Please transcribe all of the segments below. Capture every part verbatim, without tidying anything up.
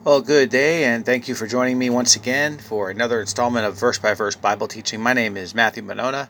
Well, good day, and thank you for joining me once again for another installment of Verse by Verse Bible Teaching. My name is Matthew Monona,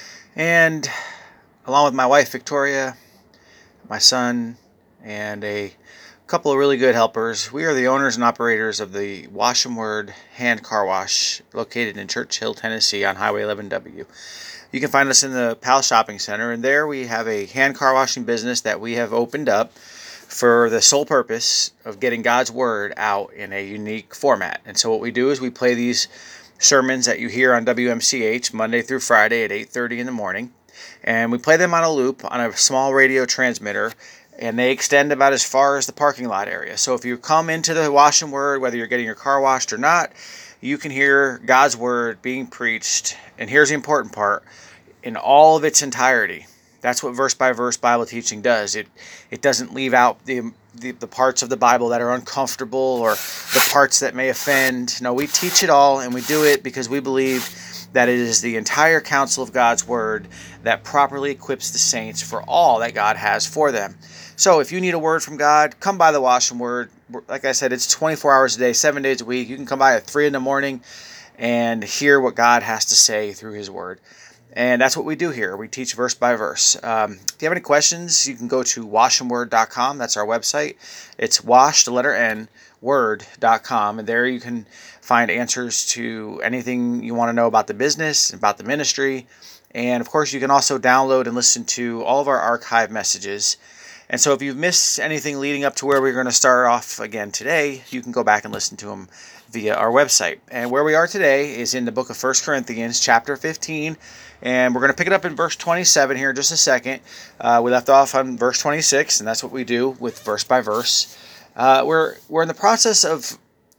and along with my wife Victoria, my son, and a couple of really good helpers, we are the owners and operators of the Wash and Word Hand Car Wash located in Church Hill, Tennessee on Highway eleven W. You can find us in the Pal Shopping Center, and there we have a hand car washing business that we have opened up for the sole purpose of getting God's Word out in a unique format. And so what we do is we play these sermons that you hear on W M C H Monday through Friday at eight thirty in the morning. And we play them on a loop on a small radio transmitter, and they extend about as far as the parking lot area. So if you come into the Wash and Word, whether you're getting your car washed or not, you can hear God's Word being preached. And here's the important part, in all of its entirety. That's what verse by verse Bible teaching does. It it doesn't leave out the, the the parts of the Bible that are uncomfortable or the parts that may offend. No, we teach it all, and we do it because we believe that it is the entire counsel of God's Word that properly equips the saints for all that God has for them. So if you need a word from God, come by the Wash and Word. Like I said, it's twenty-four hours a day, seven days a week. You can come by at three in the morning and hear what God has to say through His Word. And that's what we do here. We teach verse by verse. Um, if you have any questions, you can go to wash and word dot com. That's our website. It's wash, the letter N, word dot com. And there you can find answers to anything you want to know about the business, about the ministry. And of course, you can also download and listen to all of our archive messages. And so if you've missed anything leading up to where we're going to start off again today, you can go back and listen to them via our website. And where we are today is in the book of First Corinthians, chapter fifteen. And we're going to pick it up in verse twenty-seven here in just a second. Uh, we left off on verse twenty-six, and that's what we do with verse by verse. Uh, we're, we're in the process of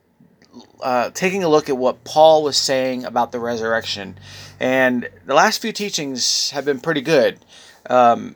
uh, taking a look at what Paul was saying about the resurrection. And the last few teachings have been pretty good. Um,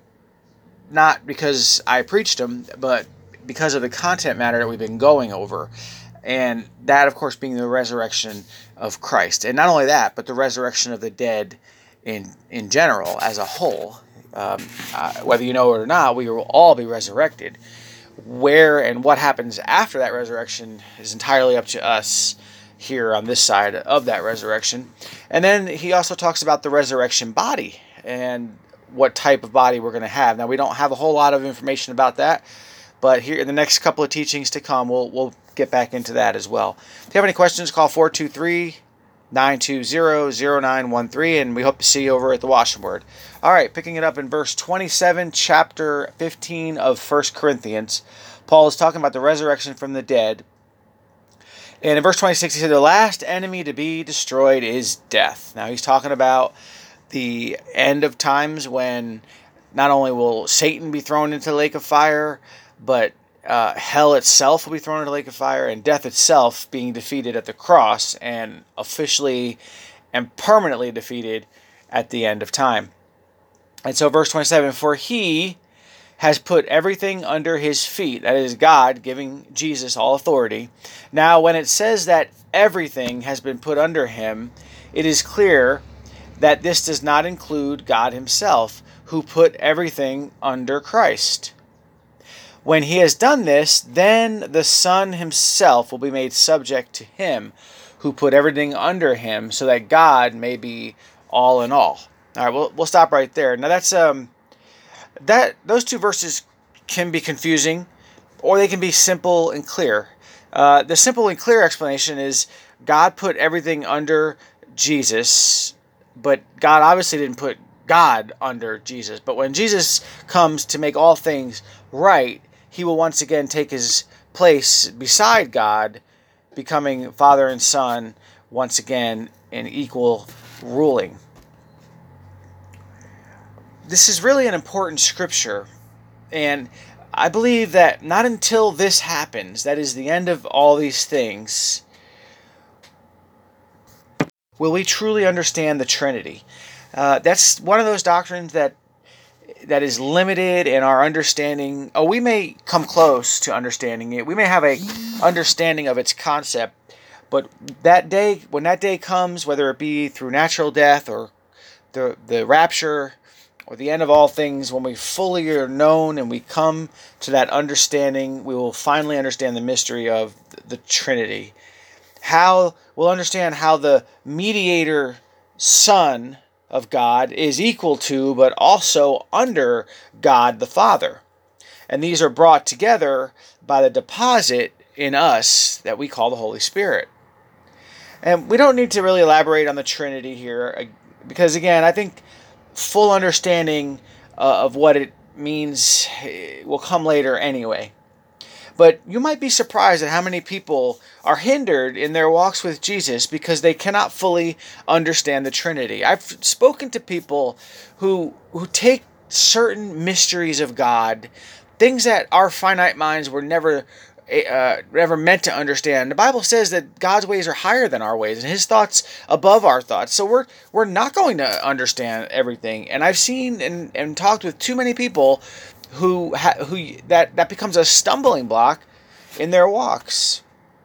not because I preached them, but because of the content matter that we've been going over. And that, of course, being the resurrection of Christ. And not only that, but the resurrection of the dead in in general, as a whole. Um, uh, whether you know it or not, we will all be resurrected. Where and what happens after that resurrection is entirely up to us here on this side of that resurrection. And then he also talks about the resurrection body and what type of body we're going to have. Now, we don't have a whole lot of information about that, but here in the next couple of teachings to come, we'll we'll get back into that as well. If you have any questions, call four two three, nine two zero, zero nine one three, and we hope to see you over at the Wash and Word. All right, picking it up in verse twenty-seven, chapter fifteen of First Corinthians, Paul is talking about the resurrection from the dead. And in verse twenty-six, he said, the last enemy to be destroyed is death. Now, he's talking about the end of times when not only will Satan be thrown into the lake of fire, but uh, hell itself will be thrown into the lake of fire, and death itself being defeated at the cross and officially and permanently defeated at the end of time. And so verse twenty-seven, for he has put everything under his feet. That is God giving Jesus all authority. Now, when it says that everything has been put under him, it is clear that this does not include God himself, who put everything under Christ. When he has done this, then the Son himself will be made subject to him, who put everything under him, so that God may be all in all. All right, we'll we'll stop right there. Now that's um that those two verses can be confusing, or they can be simple and clear. Uh, the simple and clear explanation is God put everything under Jesus. But God obviously didn't put God under Jesus. But when Jesus comes to make all things right, he will once again take his place beside God, becoming Father and Son once again in equal ruling. This is really an important scripture. And I believe that not until this happens, that is the end of all these things, will we truly understand the Trinity. Uh, that's one of those doctrines that that is limited in our understanding. Oh, we may come close to understanding it. We may have a understanding of its concept, but that day, when that day comes, whether it be through natural death or the the rapture or the end of all things, when we fully are known and we come to that understanding, we will finally understand the mystery of the Trinity. How we'll understand how the mediator Son of God is equal to, but also under God the Father. And these are brought together by the deposit in us that we call the Holy Spirit. And we don't need to really elaborate on the Trinity here, because again, I think full understanding uh, of what it means will come later anyway. But you might be surprised at how many people are hindered in their walks with Jesus because they cannot fully understand the Trinity. I've spoken to people who who take certain mysteries of God, things that our finite minds were never uh, never meant to understand. The Bible says that God's ways are higher than our ways, and His thoughts above our thoughts. So we're we're not going to understand everything. And I've seen and, and talked with too many people who ha- who that that becomes a stumbling block in their walks.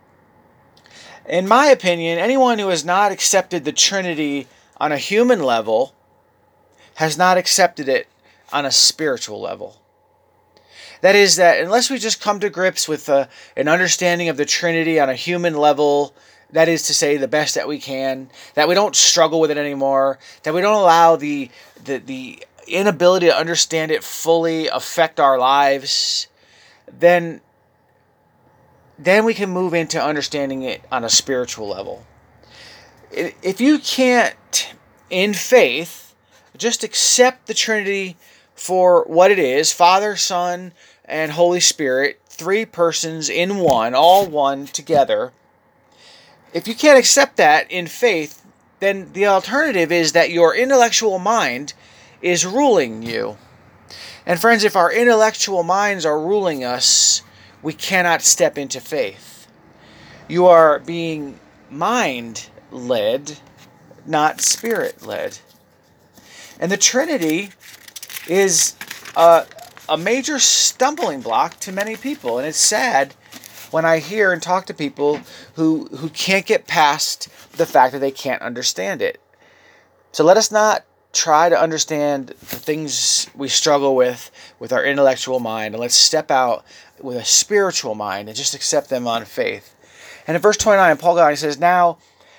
In my opinion, anyone who has not accepted the Trinity on a human level has not accepted it on a spiritual level. That is, that unless we just come to grips with uh, an understanding of the Trinity on a human level, that is to say, the best that we can, that we don't struggle with it anymore, that we don't allow the the the inability to understand it fully affect our lives, then then we can move into understanding it on a spiritual level. If you can't, in faith, just accept the Trinity for what it is, Father, Son, and Holy Spirit, three persons in one, all one together, if you can't accept that in faith, then the alternative is that your intellectual mind is ruling you. And friends, if our intellectual minds are ruling us, we cannot step into faith. You are being mind-led, not spirit-led. And the Trinity is a, a major stumbling block to many people. And it's sad when I hear and talk to people who, who can't get past the fact that they can't understand it. So let us not try to understand the things we struggle with with our intellectual mind, and let's step out with a spiritual mind and just accept them on faith. And in verse twenty-nine, Paul God says, "Now,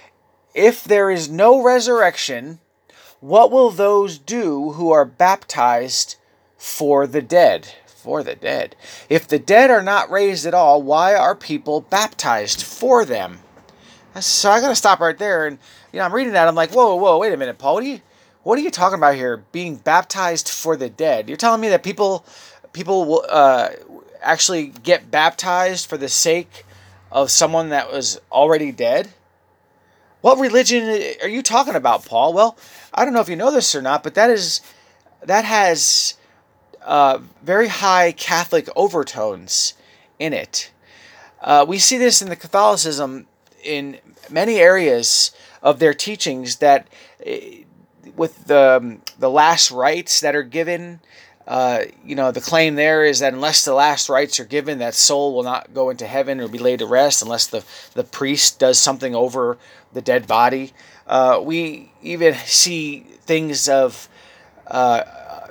if there is no resurrection, what will those do who are baptized for the dead?" For the dead. If the dead are not raised at all, why are people baptized for them? So I got to stop right there. And you know, I'm reading that. I'm like, whoa, whoa, wait a minute, Paul. What are you, what are you talking about here? Being baptized for the dead? You're telling me that people, people will uh, actually get baptized for the sake of someone that was already dead? What religion are you talking about, Paul? Well, I don't know if you know this or not, but that is that has uh, very high Catholic overtones in it. Uh, we see this in the Catholicism in many areas of their teachings, that uh, with the the last rites that are given, uh, you know, the claim there is that unless the last rites are given, that soul will not go into heaven or be laid to rest unless the, the priest does something over the dead body. Uh, we even see things of uh,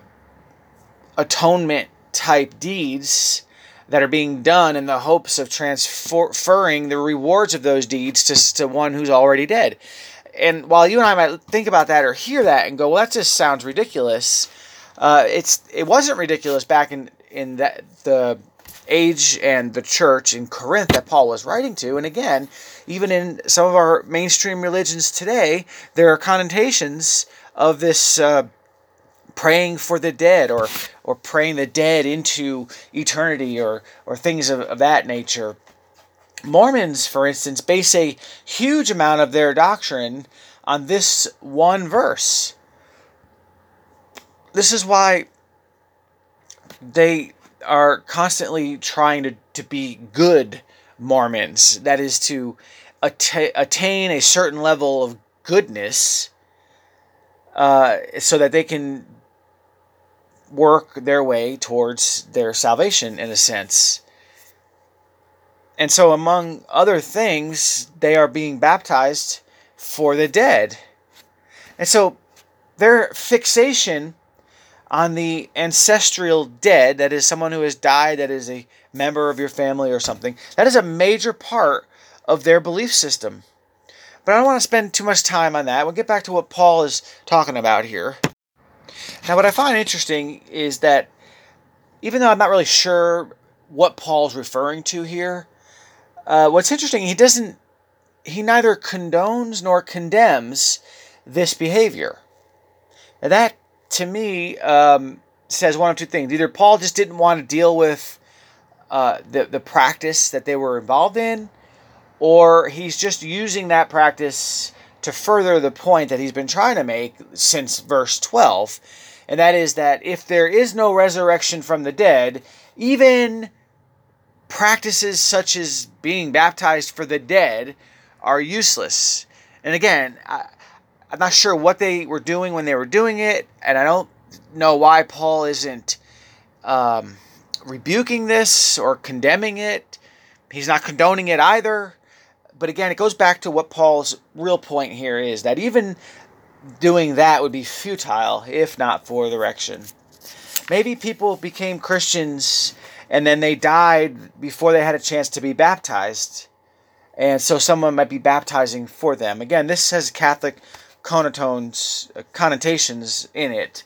atonement type deeds that are being done in the hopes of transferring the rewards of those deeds to, to one who's already dead. And while you and I might think about that or hear that and go, well, that just sounds ridiculous, uh, it's it wasn't ridiculous back in, in that, the age and the church in Corinth that Paul was writing to. And again, even in some of our mainstream religions today, there are connotations of this uh, praying for the dead, or or praying the dead into eternity, or or things of, of that nature. Mormons, for instance, base a huge amount of their doctrine on this one verse. This is why they are constantly trying to, to be good Mormons. That is, to att- attain a certain level of goodness uh, so that they can work their way towards their salvation, in a sense. And so, among other things, they are being baptized for the dead. And so, their fixation on the ancestral dead, that is someone who has died, that is a member of your family or something. That is a major part of their belief system. But I don't want to spend too much time on that. We'll get back to what Paul is talking about here. Now, what I find interesting is that even though I'm not really sure what Paul's referring to here, uh, what's interesting, he doesn't, he neither condones nor condemns this behavior. Now that, to me, um, says one of two things. Either Paul just didn't want to deal with uh, the, the practice that they were involved in, or he's just using that practice to further the point that he's been trying to make since verse twelve. And that is that if there is no resurrection from the dead, even practices such as being baptized for the dead are useless. And again, I, I'm not sure what they were doing when they were doing it, and I don't know why Paul isn't um, rebuking this or condemning it. He's not condoning it either. But again, it goes back to what Paul's real point here is, that even doing that would be futile if not for the resurrection. Maybe people became Christians and then they died before they had a chance to be baptized. And so someone might be baptizing for them. Again, this has Catholic connotations, connotations in it.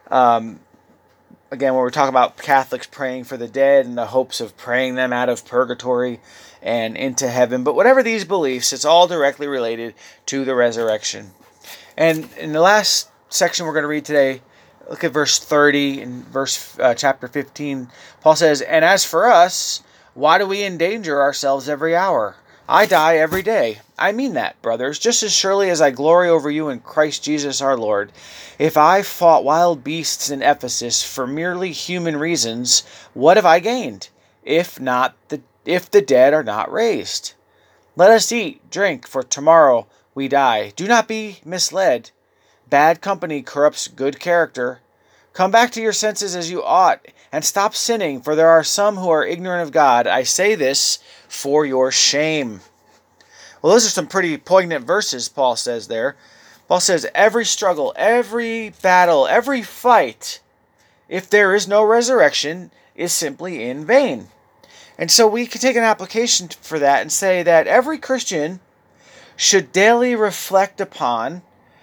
Um, again, when we're talking about Catholics praying for the dead and the hopes of praying them out of purgatory and into heaven. But whatever these beliefs, it's all directly related to the resurrection. And in the last section we're going to read today, look at verse thirty and verse uh, chapter fifteen. Paul says, "And as for us, why do we endanger ourselves every hour? I die every day. I mean that, brothers, just as surely as I glory over you in Christ Jesus our Lord. If I fought wild beasts in Ephesus for merely human reasons, what have I gained? If not the if the dead are not raised. Let us eat, drink, for tomorrow we die. Do not be misled. Bad company corrupts good character. Come back to your senses as you ought, and stop sinning, for there are some who are ignorant of God. I say this for your shame." Well, those are some pretty poignant verses Paul says there. Paul says every struggle, every battle, every fight, if there is no resurrection, is simply in vain. And so we can take an application for that and say that every Christian should daily reflect upon,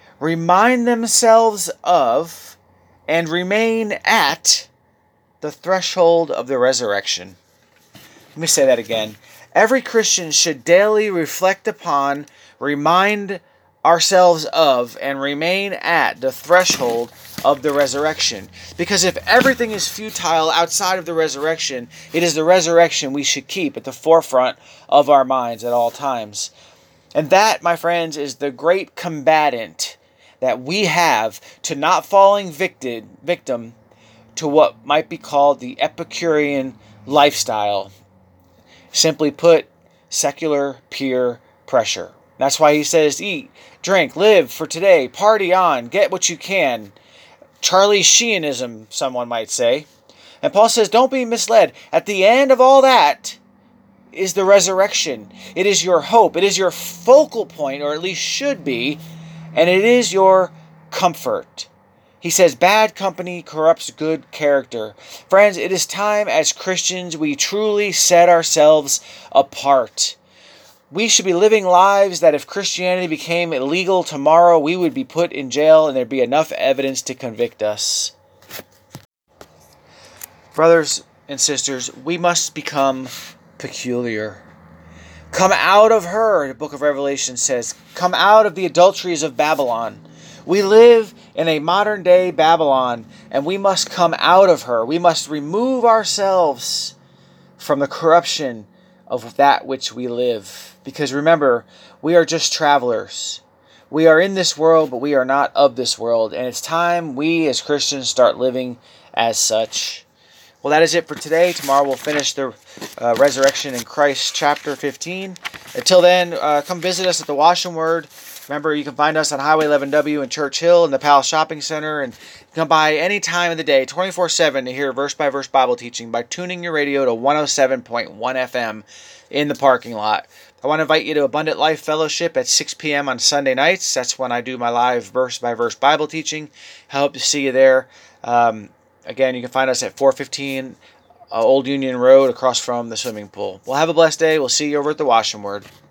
remind themselves of, and remain at the threshold of the resurrection. Let me say that again. Every Christian should daily reflect upon, remind ourselves of, and remain at the threshold of the resurrection. Because if everything is futile outside of the resurrection, it is the resurrection we should keep at the forefront of our minds at all times. And that, my friends, is the great combatant that we have to not falling victim, victim to what might be called the Epicurean lifestyle. Simply put, secular peer pressure. That's why he says, eat, drink, live for today, party on, get what you can. Charlie Sheenism, someone might say. And Paul says, don't be misled. At the end of all that is the resurrection. It is your hope. It is your focal point, or at least should be, and it is your comfort. He says, bad company corrupts good character. Friends, it is time as Christians we truly set ourselves apart. We should be living lives that if Christianity became illegal tomorrow, we would be put in jail and there'd be enough evidence to convict us. Brothers and sisters, we must become peculiar. Come out of her, the book of Revelation says. Come out of the adulteries of Babylon. We live in a modern day Babylon, and we must come out of her. We must remove ourselves from the corruption of that which we live. Because remember, we are just travelers. We are in this world, but we are not of this world. And it's time we as Christians start living as such. Well, that is it for today. Tomorrow we'll finish the uh, Resurrection in Christ chapter fifteen. Until then, uh, come visit us at the Wash and Word. Remember, you can find us on Highway eleven W in Church Hill in the Palace Shopping Center. And come by any time of the day, twenty-four seven, to hear verse-by-verse Bible teaching by tuning your radio to one oh seven point one F M. in the parking lot. I want to invite you to Abundant Life Fellowship at six p.m. on Sunday nights. That's when I do my live verse-by-verse Bible teaching. I hope to see you there. Um, again, you can find us at four fifteen uh, Old Union Road across from the swimming pool. Well, have a blessed day. We'll see you over at the Washing Word.